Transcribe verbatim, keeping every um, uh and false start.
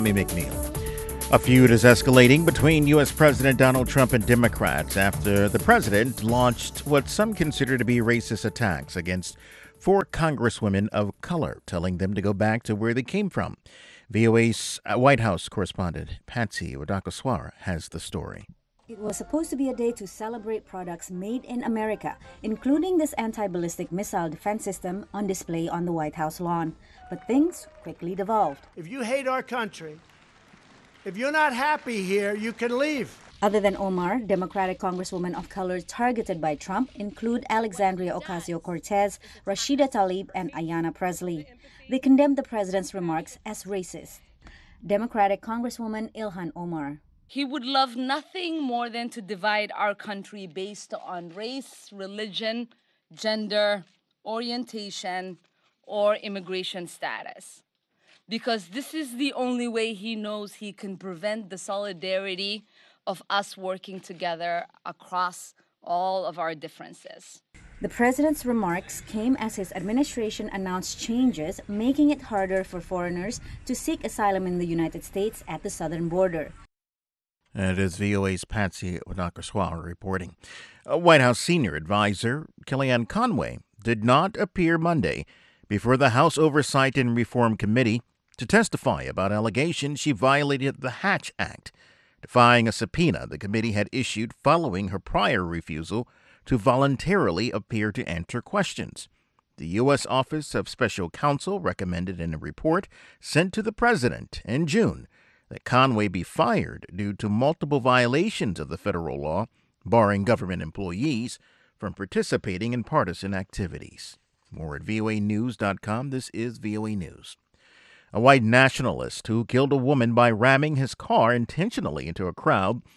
Tommy McNeil. A feud is escalating between U S. President Donald Trump and Democrats after the president launched what some consider to be racist attacks against four congresswomen of color, telling them to go back to where they came from. V O A's White House correspondent Patsy Wadakoswara has the story. It was supposed to be a day to celebrate products made in America, including this anti-ballistic missile defense system on display on the White House lawn. But things quickly devolved. If you hate our country, if you're not happy here, you can leave. Other than Omar, Democratic congresswomen of color targeted by Trump include Alexandria Ocasio-Cortez, Rashida Tlaib, and Ayanna Presley. They condemned the president's remarks as racist. Democratic Congresswoman Ilhan Omar. He would love nothing more than to divide our country based on race, religion, gender, orientation, or immigration status. Because this is the only way he knows he can prevent the solidarity of us working together across all of our differences. The president's remarks came as his administration announced changes making it harder for foreigners to seek asylum in the United States at the southern border. It is V O A's Patsy Wadakoswara reporting. A White House senior advisor, Kellyanne Conway, did not appear Monday before the House Oversight and Reform Committee to testify about allegations she violated the Hatch Act, defying a subpoena the committee had issued following her prior refusal to voluntarily appear to answer questions. The U S. Office of Special Counsel recommended in a report sent to the president in June that Conway be fired due to multiple violations of the federal law barring government employees from participating in partisan activities. More at V O A news dot com. This is V O A News. A white nationalist who killed a woman by ramming his car intentionally into a crowd